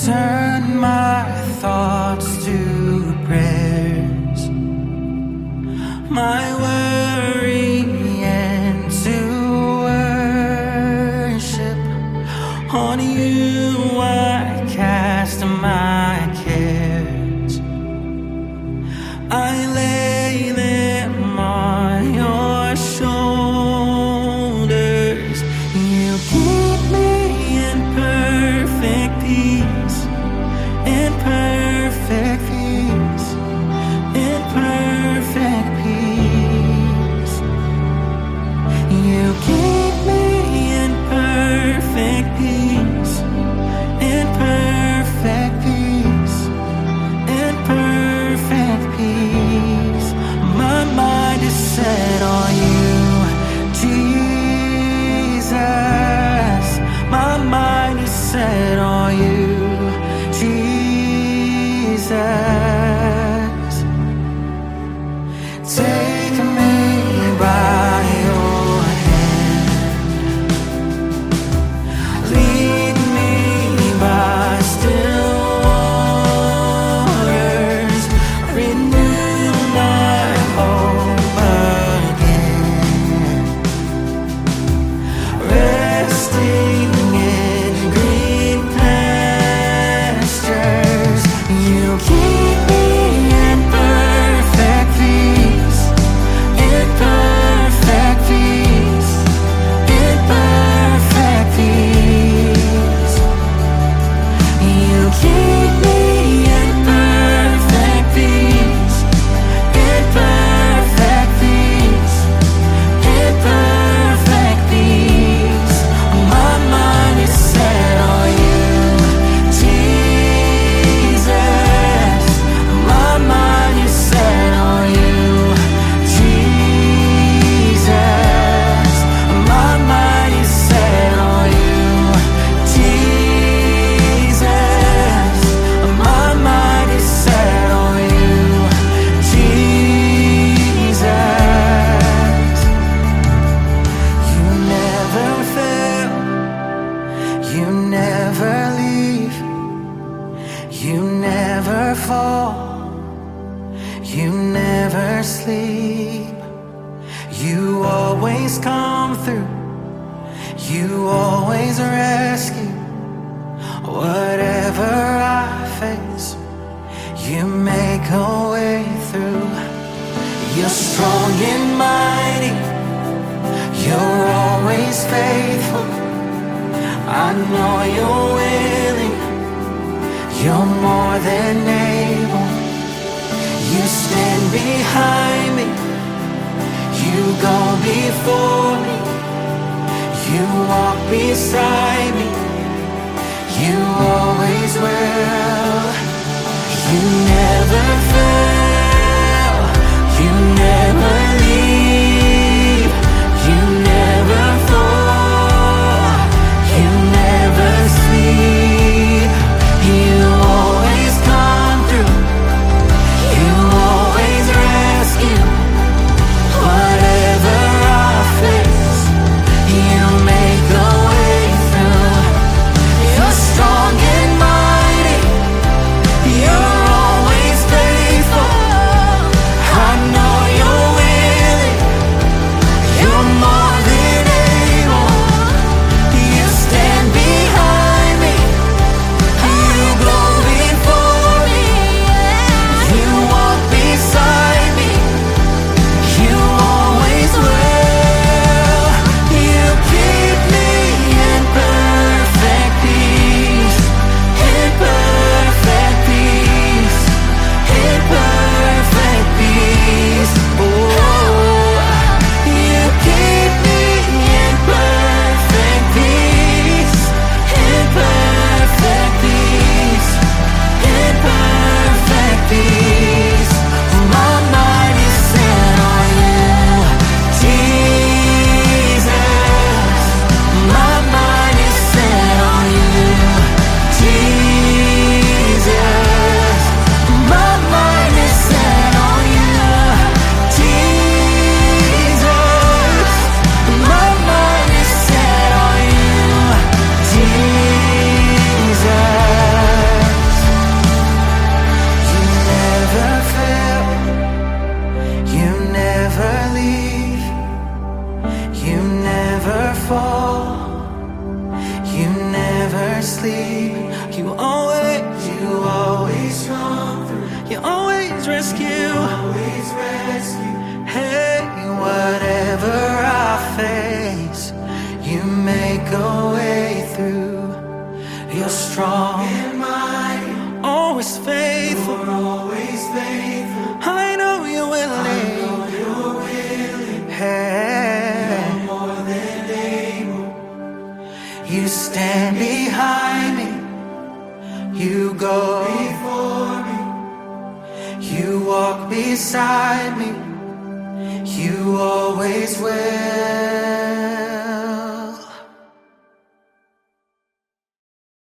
turn my thoughts to prayers, my worry into worship. On you I cast my cares, I lay them on your shoulders. You keep me in perfect peace, in perfect peace, in perfect peace. You keep me in perfect peace, in perfect peace, in perfect peace. My mind is set on you, Jesus. My mind is set on you, Jesus. Take me by your hand, lead me by still waters, renew my hope again, resting in green pastures. You keep me in perfect peace, in perfect peace, in perfect peace. You keep me in perfect peace, in perfect peace, in perfect peace. My mind is set on you, Jesus. My mind is set on you, Jesus. My mind is set on you, Jesus. My mind is set on you, Jesus. You never fail, you never leave, you never fall, you never sleep. You always come through, you always rescue. Whatever I face, you make a way through. You're strong and mighty, you're always faithful. I know you're willing, you're more than able. You stand behind me, you go before me, you walk beside me, you always will. You never fail, you never leave, you never fall, you never sleep. You always come through, you always rescue. Whatever I face, you make a way through. You're strong and mighty, you're always I sleep. You always come through. You always rescue. Hey, whatever I face, you make a way through. You're strong and mighty, always faithful. I know you're willing. Hey, you're more than able. You stand behind me. You go before me. You walk beside me. You always will.